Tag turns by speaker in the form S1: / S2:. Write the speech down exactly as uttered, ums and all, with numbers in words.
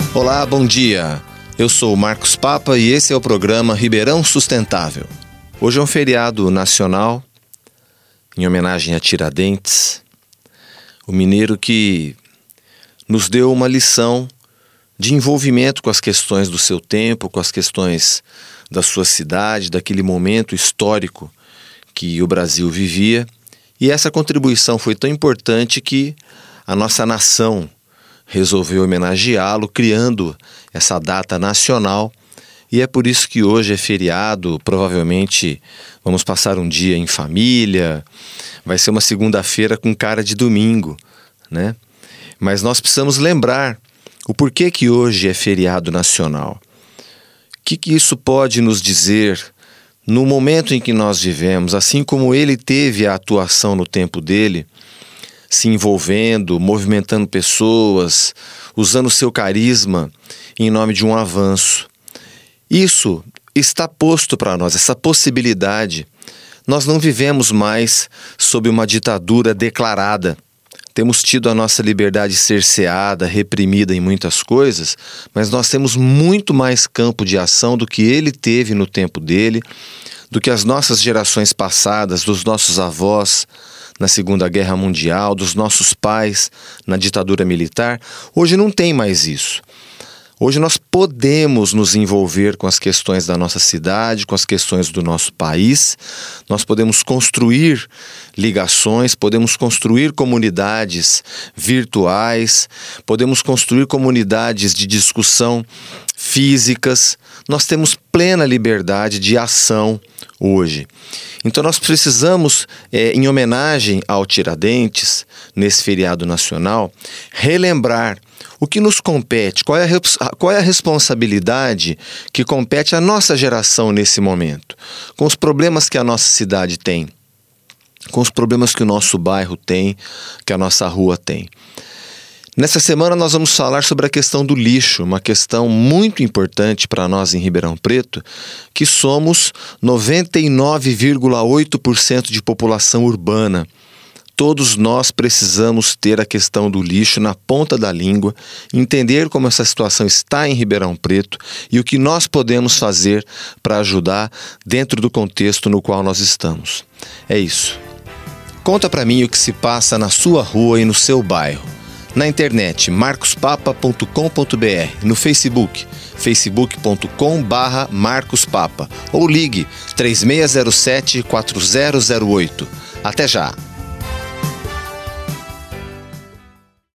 S1: Olá, bom dia. Eu sou o Marcos Papa e esse é o programa Ribeirão Sustentável. Hoje é um feriado nacional em homenagem a Tiradentes, o mineiro que nos deu uma lição de envolvimento com as questões do seu tempo, com as questões da sua cidade, daquele momento histórico que o Brasil vivia. E essa contribuição foi tão importante que a nossa nação resolveu homenageá-lo, criando essa data nacional. E é por isso que hoje é feriado. Provavelmente vamos passar um dia em família, vai ser uma segunda-feira com cara de domingo, né? Mas nós precisamos lembrar o porquê que hoje é feriado nacional. O que, que isso pode nos dizer no momento em que nós vivemos, assim como ele teve a atuação no tempo dele, se envolvendo, movimentando pessoas, usando o seu carisma em nome de um avanço. Isso está posto para nós, essa possibilidade. Nós não vivemos mais sob uma ditadura declarada. Temos tido a nossa liberdade cerceada, reprimida em muitas coisas, mas nós temos muito mais campo de ação do que ele teve no tempo dele, do que as nossas gerações passadas, dos nossos avós na Segunda Guerra Mundial, dos nossos pais na ditadura militar. Hoje não tem mais isso. Hoje nós podemos nos envolver com as questões da nossa cidade, com as questões do nosso país. Nós podemos construir ligações, podemos construir comunidades virtuais, podemos construir comunidades de discussão físicas. Nós temos plena liberdade de ação hoje. Então nós precisamos, é, em homenagem ao Tiradentes, nesse feriado nacional, relembrar o que nos compete, qual é a, qual é a responsabilidade que compete à nossa geração nesse momento, com os problemas que a nossa cidade tem, com os problemas que o nosso bairro tem, que a nossa rua tem. Nessa semana nós vamos falar sobre a questão do lixo, uma questão muito importante para nós em Ribeirão Preto, que somos noventa e nove vírgula oito por cento de população urbana. Todos nós precisamos ter a questão do lixo na ponta da língua, entender como essa situação está em Ribeirão Preto e o que nós podemos fazer para ajudar dentro do contexto no qual nós estamos. É isso. Conta para mim o que se passa na sua rua e no seu bairro. Na internet, marcos papa ponto com ponto b r, no Facebook, facebook ponto com barra marcos papa, ou ligue três seis zero sete, quatro zero zero oito. Até já!